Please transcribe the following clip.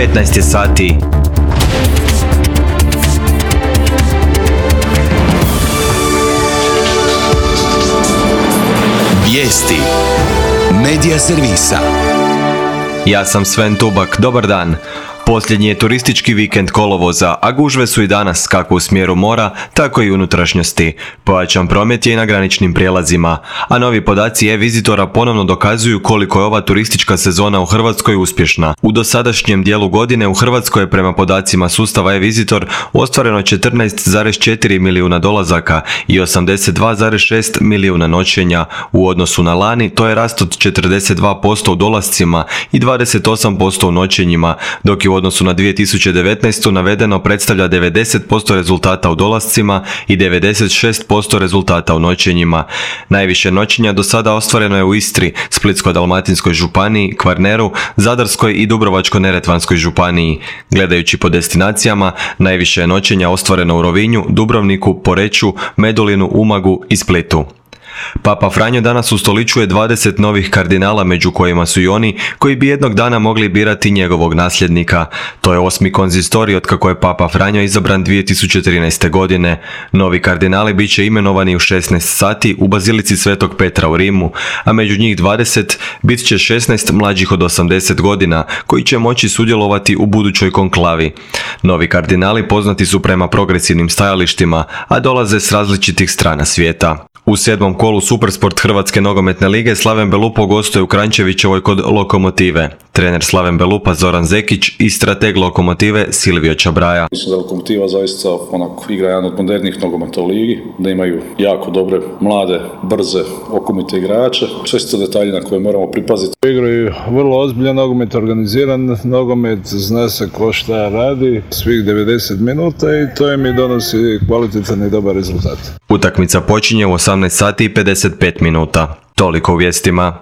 15 je sati. Vijesti Medija servisa. Ja sam Sven Tubak, dobar dan. Posljednji je turistički vikend kolovoza, a gužve su i danas kako u smjeru mora, tako i unutrašnjosti. Pojačan promet je i na graničnim prijelazima, a novi podaci e-vizitora ponovno dokazuju koliko je ova turistička sezona u Hrvatskoj uspješna. U dosadašnjem dijelu godine u Hrvatskoj je prema podacima sustava e-vizitor ostvareno 14,4 milijuna dolazaka i 82,6 milijuna noćenja. U odnosu na lani to je rast od 42% u dolascima i 28% u noćenjima, dok je u odnosu na 2019. navedeno predstavlja 90% rezultata u dolascima i 96% rezultata u noćenjima. Najviše noćenja do sada ostvareno je u Istri, Splitsko-dalmatinskoj županiji, Kvarneru, Zadarskoj i Dubrovačko-neretvanskoj županiji. Gledajući po destinacijama, najviše je noćenja ostvareno u Rovinju, Dubrovniku, Poreču, Medulinu, Umagu i Splitu. Papa Franjo danas ustoličuje 20 novih kardinala, među kojima su i oni koji bi jednog dana mogli birati njegovog nasljednika. To je 8. konzistorij otkako je Papa Franjo izabran 2013. godine. Novi kardinali bit će imenovani u 16 sati u Bazilici Svetog Petra u Rimu, a među njih 20 bit će 16 mlađih od 80 godina koji će moći sudjelovati u budućoj konklavi. Novi kardinali poznati su prema progresivnim stajalištima, a dolaze s različitih strana svijeta. U 7. kolu Supersport Hrvatske nogometne lige Slaven Belupo gostuje u Kranjčevićevoj kod Lokomotive. Trener Slaven Belupa Zoran Zekić i strateg Lokomotive Silvio Čabraja. Mislim da Lokomotiva zaista igra jedan od modernih nogometa u ligi, da imaju jako dobre, mlade, brze, okomite igrače. Sve su to detalji na koje moramo pripaziti. Igraju vrlo ozbiljan nogomet, organiziran nogomet, zna se ko šta radi, svih 90 minuta i to im donosi kvalitetan i dobar rezultat. Utakmica počinje u 18 sati i 55 minuta. Toliko u vijestima.